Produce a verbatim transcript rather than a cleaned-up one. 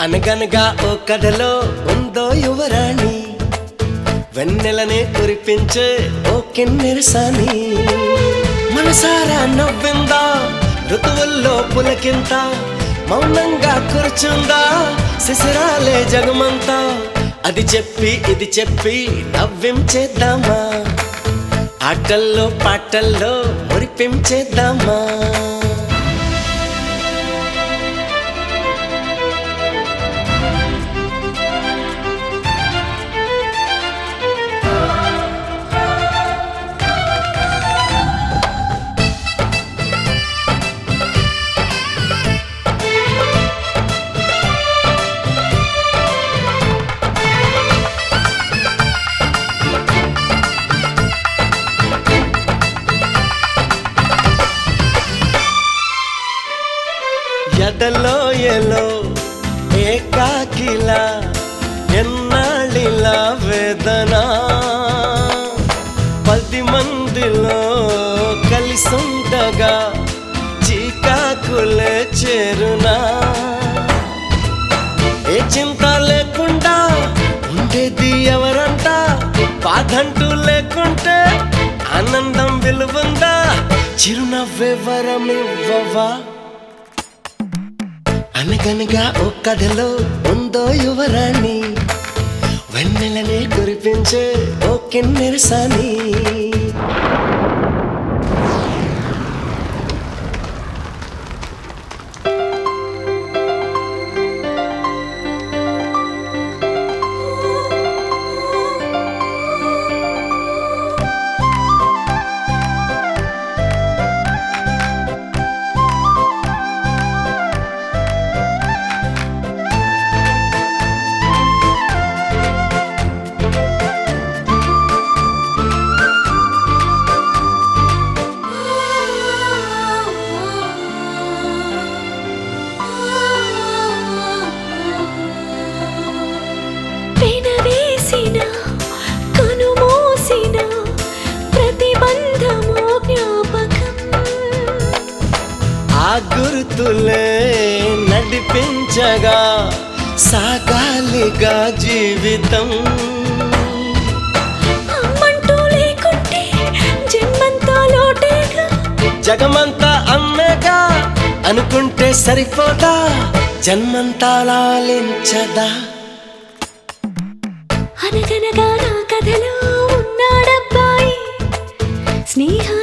అనగనగా ఓ కథలో ఉందో యువరాణి, వెన్నెలనే కురిపించే ఓ కిన్నెరసాని. మనసారా నవ్విందా ఋతువుల్లో పులకింత, మౌనంగా కూర్చుందా శిశిరాలే జగమంతా. అది చెప్పి ఇది చెప్పి నవ్వించేద్దామా, ఆటల్లో పాటల్లో మురిపించేద్దామా. ఎదలో ఎలో ఏకాకిలా ఎన్నాళ్ళిలా వేదన, పది మందిలో కలిసుండగా చీకాకులే చేరునా. ఏ చింత లేకుండా ఉండేది ఎవరంట, బాధంటూ లేకుంటే ఆనందం విలువుందా. చిరునవ్వే వరమివ్వవా, అనగనగా ఓ కథలో ఉందో యువరాణి, వెన్నెలనే కురిపించే ఓ కిన్నెరసాని. ఆ గుర్తులే నడిపించగా సాగాలిగా జీవితం. జగమంతా అమ్మేగా అనుకుంటే సరిపోదా, జన్మంతా లాలించదా. అనగనగా నా కథలో ఉన్నాడబ్బాయి, స్నేహం